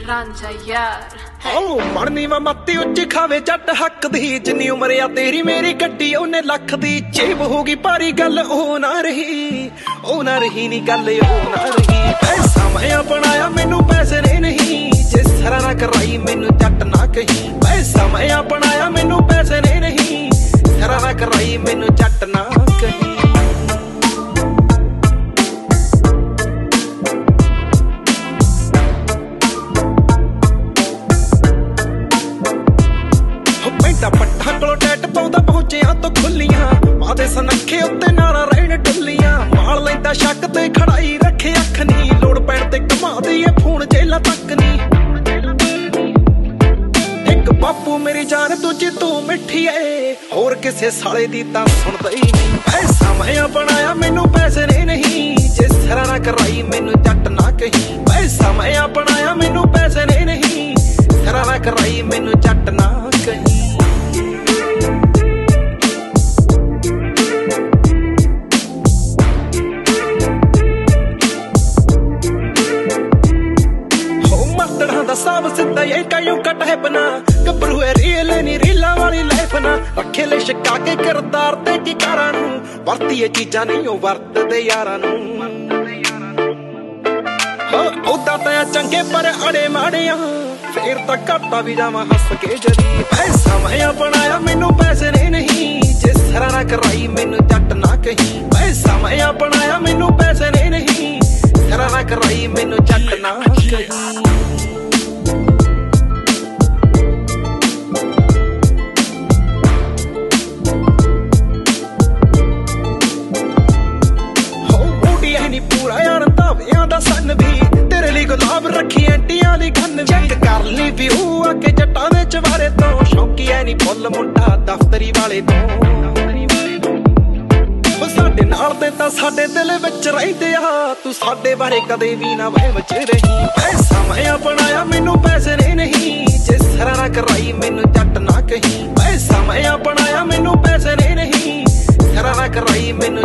ਰਾਂਝਾ ਯਾਰ ਓ ਮੜਨੀ ਵਾ ਮੱਤੀ ਉੱਚ ਖਾਵੇ ਜੱਟ ਹੱਕ ਦੀ ਜਿੰਨੀ ਉਮਰ ਆ ਤੇਰੀ ਮੇਰੀ ਗੱਡੀ ਉਹਨੇ ਲੱਖ ਦੀ ਜੇਬ ਹੋਗੀ ਭਾਰੀ ਗੱਲ ਉਹ ਨਾ ਰਹੀ ਨੀ ਗੱਲ ਉਹ ਨਾ ਰਹੀ ਪੈਸਾ ਮੈਂ ਬਣਾਇਆ ਮੈਨੂੰ ਪੈਸੇ ਨੇ ਨਹੀਂ ਜੇ ਸਰਾ ਨਾ ਕਰਾਈ ਮੈਨੂੰ ਜੱਟ ਨਾ ਕਹੀ ਪੈਸਾ ਮੈਂ ਬਣਾਇਆ ਮੈਨੂੰ ਪੈਸੇ ਨੇ ਨਹੀਂ ਸਰਾ ਨਾ ਕਰਾਈ ਮੈਨੂੰ ਜੱਟ ਨਾ ਕਹੀ ਪੱਠਾ ਕੋਲ ਟੈਟ ਪਾਉਂਦਾ ਪਹੁੰਚਿਆ ਤੋਂ ਖੁੱਲੀਆਂ ਮਾਦੇ ਸਨੱਖੇ ਉੱਤੇ ਨਾਰਾ ਰਹਿਣ ਢੁੱਲੀਆਂ ਮਾਲ ਲੈਂਦਾ ਸ਼ੱਕ ਤੇ ਖੜਾਈ ਰੱਖੇ ਅੱਖ ਨੀ ਲੋੜ ਪੈਣ ਤੇ ਕਮਾ ਦਈਏ ਫੋਨ ਜੇਲਾਂ ਤੱਕ ਨੀ ਇੱਕ ਬਾਪੂ ਮੇਰੀ ਜਾਨ ਦੂਜੀ ਤੂੰ ਮਿੱਠੀ ਏ ਹੋਰ ਕਿਸੇ ਸਾਲੇ ਦੀ ਤਾਂ ਸੁਣਦਾ ਹੀ ਨਹੀਂ ਪੈਸਾ ਮੈਂ ਬਣਾਇਆ ਮੈਨੂੰ ਪੈਸੇ ਨੇ ਨਹੀਂ ਜੇ ਸਰਾ ਨਾ ਕਰਾਈ ਮੈਨੂੰ ਜੱਟ ਨਾ ਕਹੀ ਪੈਸਾ ਮੈਂ ਬਣਾਇਆ ਮੈਨੂੰ ਪੈਸੇ ਨੇ ਨਹੀਂ ਸਰਾ ਨਾ ਕਰਾਈ ਮੈਨੂੰ ਜੱਟ ਨਾ ਕਹੀ ਸਾਬ ਸਿੱਧਾ ਇਹ ਕਾਇਓ ਕਟ ਹੈ ਬਣਾ ਗੱਭਰੂ ਹੈ ਰੀਲ ਨੀ ਰੀਲਾਂ ਵਾਲੀ ਲਾਈਫ ਨਾ ਰੱਖੇ ਲੈ ਛਕਾ ਕੇ ਕਰਤਾਰ ਤੇ ਕੀ ਕਾਰਾਂ ਨੂੰ ਵਰਤੀਏ ਚੀਜ਼ਾਂ ਨਹੀਂ ਉਹ ਵਰਤਦੇ ਯਾਰਾਂ ਨੂੰ ਉਦਾਂ ਤਾਂ ਚੰਗੇ ਪਰ ਅੜੇ ਮਾੜਿਆਂ ਫੇਰ ਤਾਂ ਘਾਟਾ ਵੀ ਜਾਵਾਂ ਹੱਸ ਕੇ ਜਰੀ ਪੈਸਾ ਮੈਂ ਬਣਾਇਆ ਮੈਨੂੰ ਪੈਸੇ ਨੇ ਨਹੀਂ ਜੇ ਸਰਾ ਨਾ ਕਰਾਈ ਮੈਨੂੰ ਜੱਟ ਨਾ ਕਹੀ ਪੈਸਾ ਮੈਂ ਬਣਾਇਆ ਮੈਨੂੰ ਪੈਸੇ ਨੇ ਨਹੀਂ ਸਰਾ ਨਾ ਕਰਾਈ ਮੈਨੂੰ ਜੱਟ ਨਾ ਕਹੀ ਪੂਰਾ ਯਾਰ ਧਾਵਿਆਂ ਦਾ ਸੰਨ ਵੀ ਤੇਰੇ ਲਈ ਗੁਲਾਬ ਰੱਖੀ ਐਂਟੀਆਂ ਦੀ ਗੰਨ ਚੈੱਕ ਕਰ ਲਈ ਵਿਊ ਆ ਕੇ ਜੱਟਾਂ ਦੇ ਚਵਾਰੇ ਤੋਂ ਸ਼ੌਕੀ ਐ ਨੀ ਫੁੱਲ ਮੁੰਡਾ ਦਫ਼ਤਰੀ ਵਾਲੇ ਤੋਂ ਉਹ ਸਾਡੇ ਨਾਲ ਤੇ ਤਾਂ ਸਾਡੇ ਦਿਲ ਵਿੱਚ ਰਹਿੰਦੇ ਆ ਤੂੰ ਸਾਡੇ ਬਾਰੇ ਕਦੇ ਵੀ ਨਾ ਵਹਿਮ ਚ ਰਹੀ ਪੈਸਾ ਮੈਂ ਬਣਾਇਆ ਮੈਨੂੰ ਪੈਸੇ ਨੇ ਨਹੀਂ ਜੇ ਸਰਾ ਨਾ ਕਰਾਈ ਮੈਨੂੰ ਜੱਟ ਨਾ ਕਹੀ ਪੈਸਾ ਮੈਂ ਬਣਾਇਆ ਮੈਨੂੰ ਪੈਸੇ ਨੇ ਨਹੀਂ ਸਰਾ ਨਾ ਕਰਾਈ ਮੈਨੂੰ